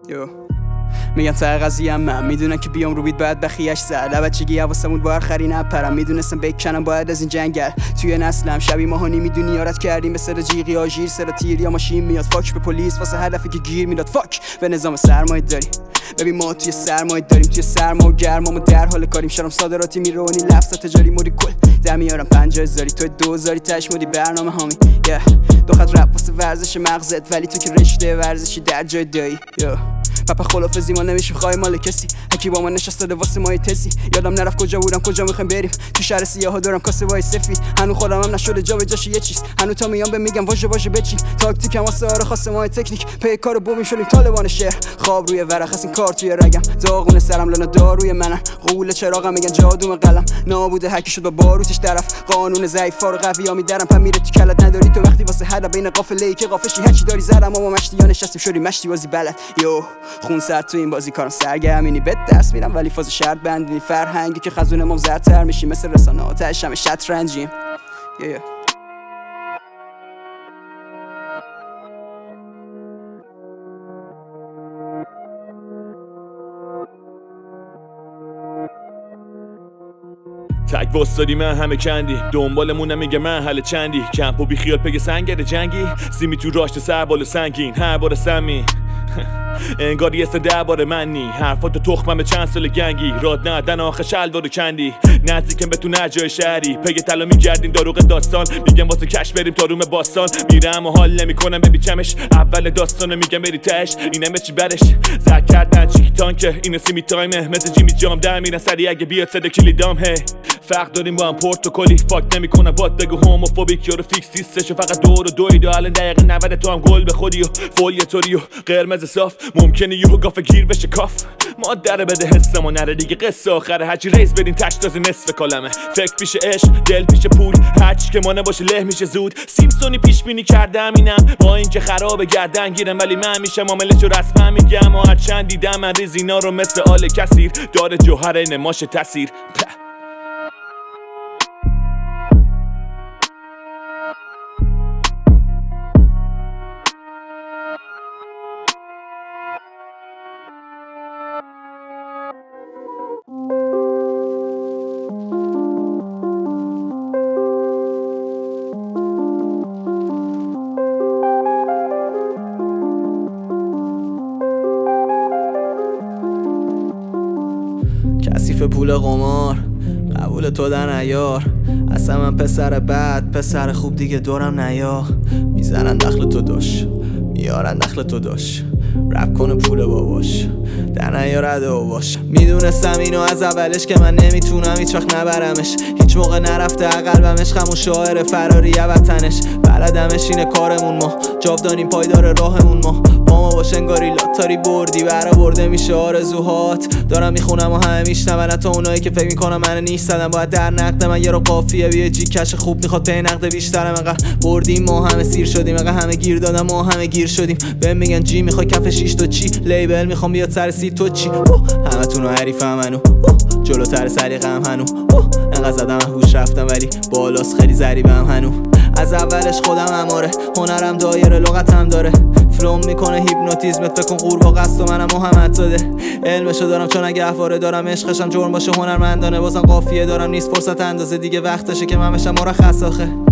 میگن ته قضیه من میدونن که بیام رو بیت باید بخیش زد. بچگی حواسمون با آخری نپرم، میدونستم بکنم باید از این جنگل. توی نسلم شبی ماها نمیدونی یارت کردیم به سر جیغ یا ژیر، سر تیر یا ماشین میاد. فاک به پلیس واسه هدفی که گیر میداد، فاک به نظام سرمایه داری. ببین ما توی سرمایه داریم، توی سرما و گرما ما در حال کاریم. شرم صادراتی میرونی لفظ تجاری موری کل در میارم 50,000 تو 2000 تاش مودی برنامه هامی. دو خط رپ واسه ورزش مغزت، ولی تو که رشته ورزشی در جای دایی. پاپا خلافزی ما نمیشیم خواهی مال کسی. هکی با ما نشسته واسه ما تزی. یادم نرفت کجا بودم کجا میخوایم بریم. تو شهر سیاها دارم کاسه وای سفید. هنو خودم هم نشده جا به جاش یه چیز. هنو تا میام به میگم واژه واژه بچین. تاکتیکم واسه آره خاصه ما تکنیک. پی کارو بومیم شدیم طالبان شهر. خواب روی ورق هست این کار توی رگم. داغون سرم لنا داروی منن. قول چراغم میگن جادو قلم. نابوده هکی شد با باروتش طرف. قانون ضعیفا رو قویا میدارم. پم میره تو کلت نداری تو وقتی واسه هر بین قافله که قافشی هرچی داری زدم. ما مشتیا نشستیم شدیم مشتی بازی بلد. خون سر تو این بازی کارم سرگرمینی بد دست میرم، ولی فاز شرط بندی فرهنگی که خزون ما زرتر میشی. مثل رسانه آتش همه شطرنجیم. تک واسداری من همه کندی، دنبالمونم میگه من حل چندی. کمپ و بی خیال پگ سنگرد جنگی، سیمی تو راشت سر بالا سنگین هر بار سمی. انگار یه سن 10 بار منی، حرفات تخمم به چند سال گنگی. راد ندن آخه شلوارو کندی، نزدیکم به تو نجای شهری. پگ طلا میگردین داروغ داستان، میگم واسه کش بریم تا روم باستان. میرم و حال نمیکنم ببیچمش، اول داستانو میگم بری تهش. اینمه چی برش زد کردن چیکی تانکه، اینو سیمی تایمه مثل جیمی جام در میرن سری اگه بیاد صدا کلیدام. هی فرق داریم با هم پورتوکلی، فاک نمیکنم بات بگو هوموفوبیک یارو فیکس نیستش. فقط دور و دوید و الان دقیقه 90 تو هم گل بخوری و فولیه توری و قرمز صاف. ممکنه یهو گاف گیر بشه کاف، مادر بده حسمو نره دیگه قصه آخره. هرچی ریز بدین تش تازه نصف کلمه. فکر پیش عشق دل پیش پول، هرچی که ما نباشه له میشه زود. سیمسونی پیش بینی کردم اینم با اینکه خراب گردن گیرم، ولی من میشم عاملشو رسما میگم. و هرچند دیدم من ریز اینا رو مثل آل کثیر، داره جوهر نماشه تاثیر. کثیف پول قمار قبول تو در نیار. اصلا من پسر بد پسر خوب دیگه دورم نیا. میزنن دخل تو داش میارن دخل تو داش. رپ کنه پول باباش در نیارده باش. میدونستم اینو از اولش که من نمیتونم هیچ وقت نبرمش. هیچ موقع نرفته قلبمش غم و شاعر فراری وطنش. بلدمش اینه کارمون ما جاودانیم پایدار راهمون ما. با ما باش انگاری لاتاری بردی برآورده میشه آرزوهات. دارم میخونم و همه میشنون، حتی اونایی که فکر میکنم من نیستم. باید در نقد من یه رو قافیه بیه جی کش خوب میخواد به نقد بیشترم. انقدر بردیم ما همه سیر شدیم، انقدر همه گیر دادم ما همه گیر شدیم. بهم میگن جی میخوای کف 6 تا چی، لیبل میخوام بیاد سر 30 تو چی. همتون حریفم منو جلوتر سلیقه‌ام هنو. انقدر زدم هوش رفتم ولی بالاست خیلی ضریبم هنو. از اولش خودم اماره، هنرم دایره لغتم داره. فلوم میکنه هیپنوتیزمت، فکر کن قورباغه است و منم محمد زاده. علمشو دارم چون اگه گهواره دارم، عشقشم جرم باشه هنرمندانه. بازم قافیه دارم نیست فرصت اندازه دیگه، وقتشه که من بشم مرخص آخه.